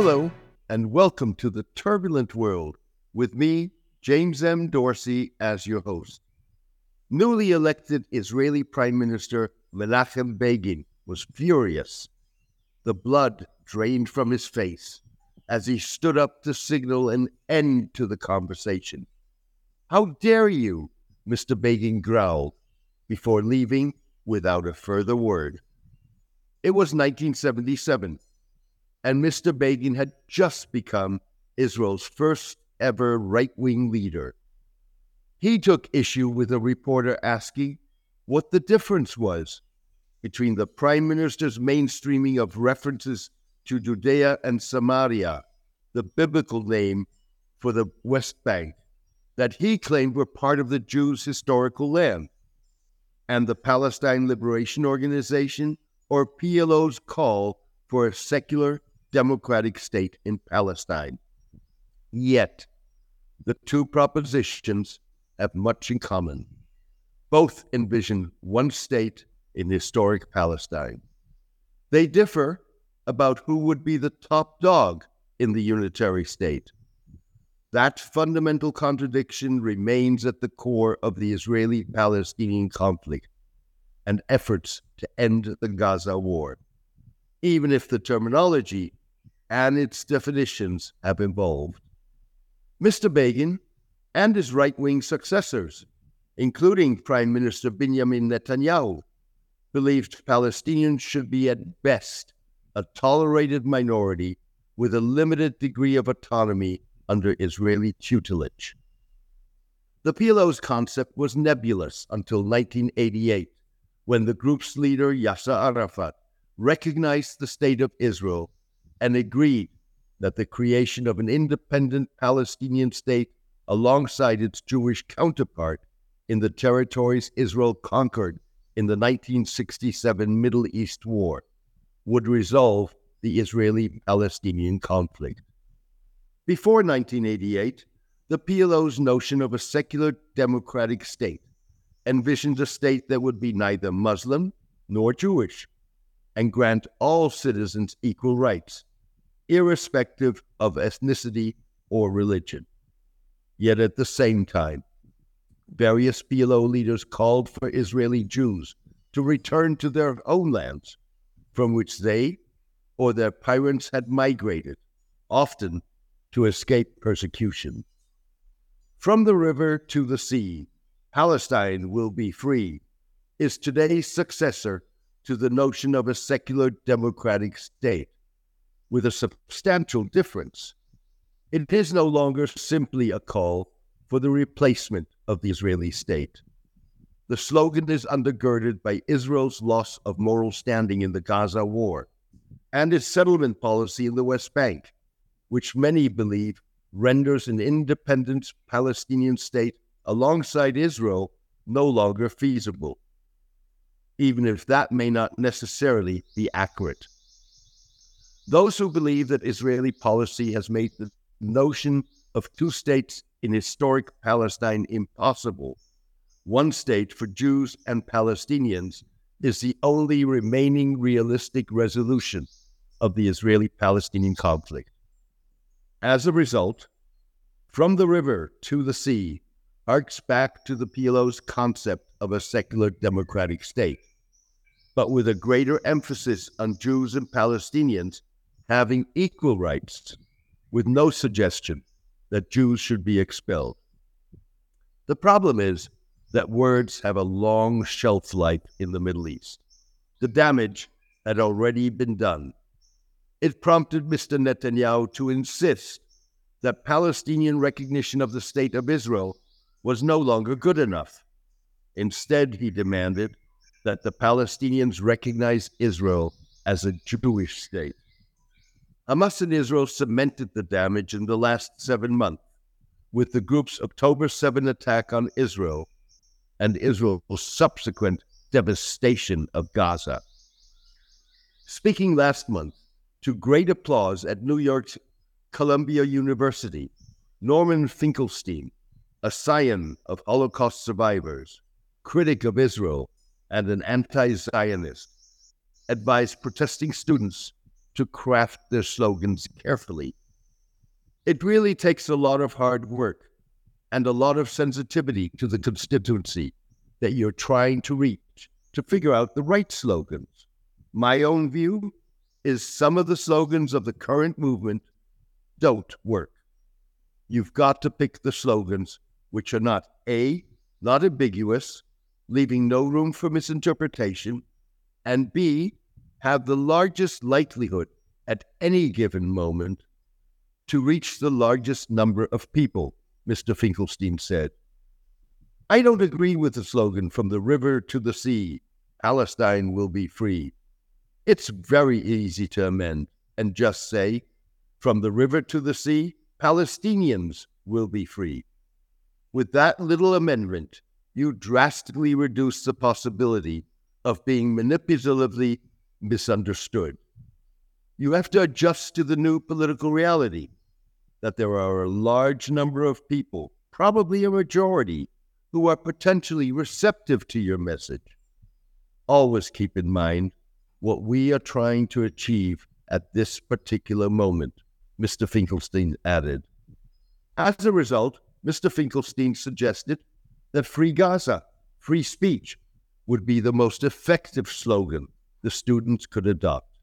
Hello, and welcome to the Turbulent World with me, James M. Dorsey, as your host. Newly elected Israeli Prime Minister Menachem Begin was furious. The blood drained from his face as he stood up to signal an end to the conversation. "How dare you?" Mr. Begin growled, before leaving without a further word. It was 1977, and Mr. Begin had just become Israel's first ever right-wing leader. He took issue with a reporter asking what the difference was between the Prime Minister's mainstreaming of references to Judea and Samaria, the biblical name for the West Bank, that he claimed were part of the Jews' historical land, and the Palestine Liberation Organization, or PLO's, call for a secular, democratic state in Palestine. Yet, the two propositions have much in common. Both envision one state in historic Palestine. They differ about who would be the top dog in the unitary state. That fundamental contradiction remains at the core of the Israeli-Palestinian conflict and efforts to end the Gaza war, even if the terminology and its definitions have evolved. Mr. Begin and his right-wing successors, including Prime Minister Benjamin Netanyahu, believed Palestinians should be at best a tolerated minority with a limited degree of autonomy under Israeli tutelage. The PLO's concept was nebulous until 1988, when the group's leader, Yasser Arafat, recognized the state of Israel and agreed that the creation of an independent Palestinian state alongside its Jewish counterpart in the territories Israel conquered in the 1967 Middle East War would resolve the Israeli-Palestinian conflict. Before 1988, the PLO's notion of a secular democratic state envisioned a state that would be neither Muslim nor Jewish and grant all citizens equal rights, irrespective of ethnicity or religion. Yet at the same time, various PLO leaders called for Israeli Jews to return to their own lands, from which they or their parents had migrated, often to escape persecution. From the river to the sea, Palestine will be free is today's successor to the notion of a secular democratic state, with a substantial difference. It is no longer simply a call for the replacement of the Israeli state. The slogan is undergirded by Israel's loss of moral standing in the Gaza war and its settlement policy in the West Bank, which many believe renders an independent Palestinian state alongside Israel no longer feasible, even if that may not necessarily be accurate. Those who believe that Israeli policy has made the notion of two states in historic Palestine impossible, one state for Jews and Palestinians, is the only remaining realistic resolution of the Israeli-Palestinian conflict. As a result, from the river to the sea harks back to the PLO's concept of a secular democratic state, but with a greater emphasis on Jews and Palestinians having equal rights, with no suggestion that Jews should be expelled. The problem is that words have a long shelf life in the Middle East. The damage had already been done. It prompted Mr. Netanyahu to insist that Palestinian recognition of the State of Israel was no longer good enough. Instead, he demanded that the Palestinians recognize Israel as a Jewish state. Hamas in Israel cemented the damage in the last 7 months with the group's October 7 attack on Israel and Israel's subsequent devastation of Gaza. Speaking last month to great applause at New York's Columbia University, Norman Finkelstein, a scion of Holocaust survivors, critic of Israel, and an anti-Zionist, advised protesting students to craft their slogans carefully. It really takes a lot of hard work and a lot of sensitivity to the constituency that you're trying to reach to figure out the right slogans. My own view is some of the slogans of the current movement don't work. You've got to pick the slogans which are not A, not ambiguous, leaving no room for misinterpretation, and B, have the largest likelihood at any given moment to reach the largest number of people, Mr. Finkelstein said. I don't agree with the slogan, "From the river to the sea, Palestine will be free." It's very easy to amend and just say, "From the river to the sea, Palestinians will be free." With that little amendment, you drastically reduce the possibility of being manipulatively misunderstood. You have to adjust to the new political reality that there are a large number of people, probably a majority, who are potentially receptive to your message. Always keep in mind what we are trying to achieve at this particular moment, Mr. Finkelstein added. As a result, Mr. Finkelstein suggested that Free Gaza, free speech, would be the most effective slogan the students could adopt.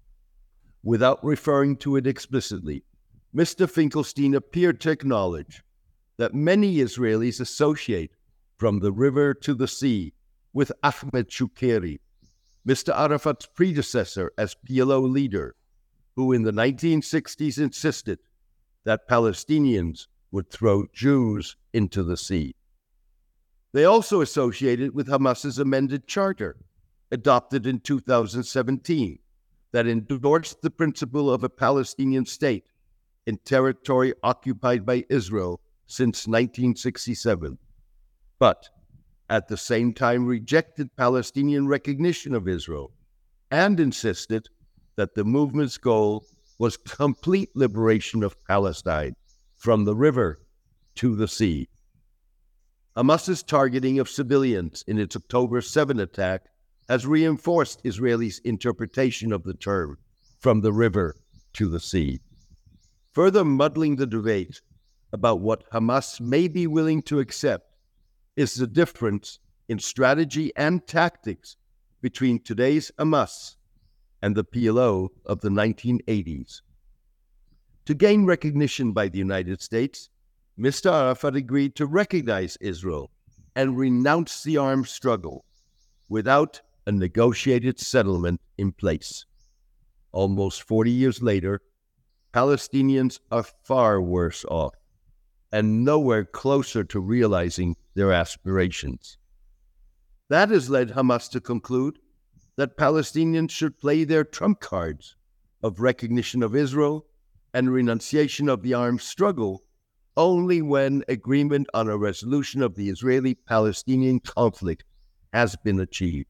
Without referring to it explicitly, Mr. Finkelstein appeared to acknowledge that many Israelis associate "From the river to the sea" with Ahmed Shukeri, Mr. Arafat's predecessor as PLO leader, who in the 1960s insisted that Palestinians would throw Jews into the sea. They also associate it with Hamas's amended charter, adopted in 2017, that endorsed the principle of a Palestinian state in territory occupied by Israel since 1967, but at the same time rejected Palestinian recognition of Israel and insisted that the movement's goal was complete liberation of Palestine from the river to the sea. Hamas's targeting of civilians in its October 7 attack has reinforced Israelis' interpretation of the term "from the river to the sea," further muddling the debate about what Hamas may be willing to accept is the difference in strategy and tactics between today's Hamas and the PLO of the 1980s. To gain recognition by the United States, Mr. Arafat agreed to recognize Israel and renounce the armed struggle without a negotiated settlement in place. Almost 40 years later, Palestinians are far worse off and nowhere closer to realizing their aspirations. That has led Hamas to conclude that Palestinians should play their trump cards of recognition of Israel and renunciation of the armed struggle only when agreement on a resolution of the Israeli-Palestinian conflict has been achieved.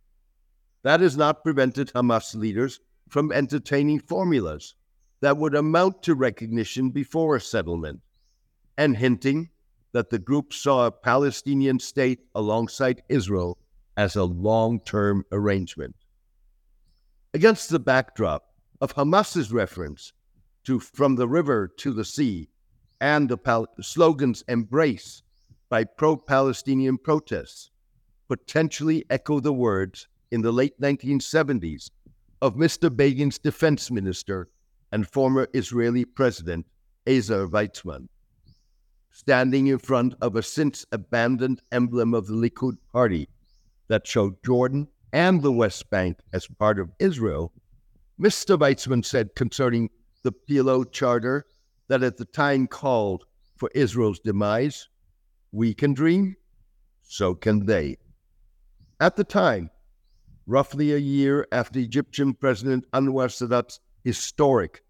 That has not prevented Hamas leaders from entertaining formulas that would amount to recognition before a settlement, and hinting that the group saw a Palestinian state alongside Israel as a long-term arrangement. Against the backdrop of Hamas's reference to "from the river to the sea" and the slogans embraced by pro-Palestinian protests, potentially echo the words in the late 1970s of Mr. Begin's defense minister and former Israeli president, Ezer Weizmann, standing in front of a since-abandoned emblem of the Likud party that showed Jordan and the West Bank as part of Israel. Mr. Weizmann said concerning the PLO charter that at the time called for Israel's demise, "We can dream, so can they." At the time, roughly a year after Egyptian President Anwar Sadat's historic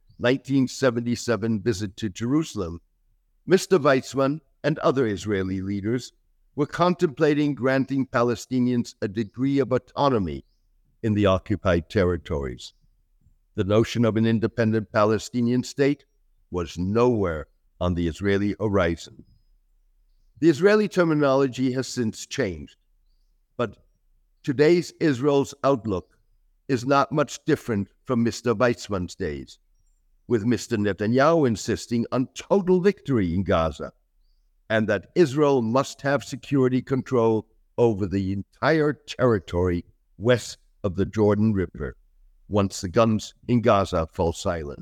1977 visit to Jerusalem, Mr. Weizmann and other Israeli leaders were contemplating granting Palestinians a degree of autonomy in the occupied territories. The notion of an independent Palestinian state was nowhere on the Israeli horizon. The Israeli terminology has since changed, but today's Israel's outlook is not much different from Mr. Weizmann's days, with Mr. Netanyahu insisting on total victory in Gaza and that Israel must have security control over the entire territory west of the Jordan River once the guns in Gaza fall silent.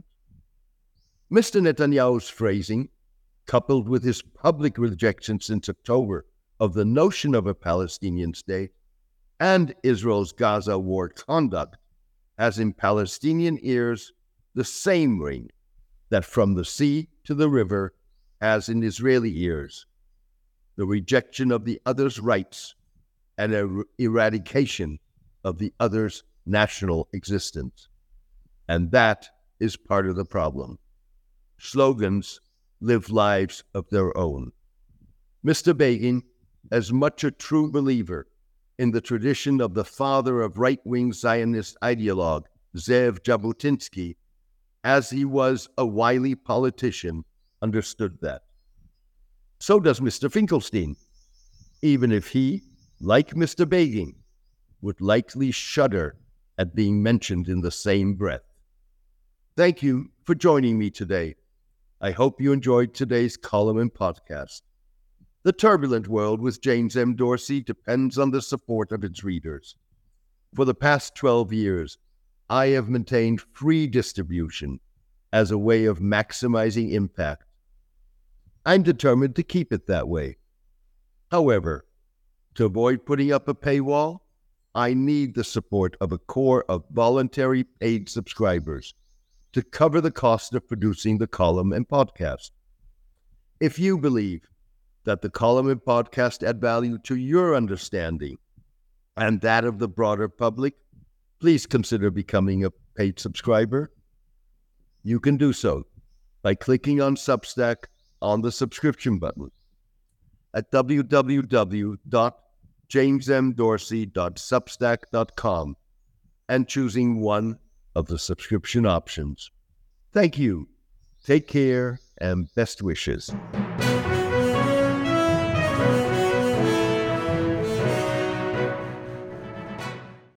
Mr. Netanyahu's phrasing, coupled with his public rejection since October of the notion of a Palestinian state and Israel's Gaza war conduct, has in Palestinian ears the same ring that from the sea to the river has in Israeli ears, the rejection of the other's rights and an eradication of the other's national existence. And that is part of the problem. Slogans live lives of their own. Mr. Begin, as much a true believer in the tradition of the father of right-wing Zionist ideologue, Zev Jabotinsky, as he was a wily politician, understood that. So does Mr. Finkelstein, even if he, like Mr. Begin, would likely shudder at being mentioned in the same breath. Thank you for joining me today. I hope you enjoyed today's column and podcast. The Turbulent World with James M. Dorsey depends on the support of its readers. For the past 12 years, I have maintained free distribution as a way of maximizing impact. I'm determined to keep it that way. However, to avoid putting up a paywall, I need the support of a core of voluntary paid subscribers to cover the cost of producing the column and podcast. If you believe that the column and podcast add value to your understanding and that of the broader public, please consider becoming a paid subscriber. You can do so by clicking on Substack on the subscription button at www.jamesmdorsey.substack.com and choosing one of the subscription options. Thank you. Take care and best wishes.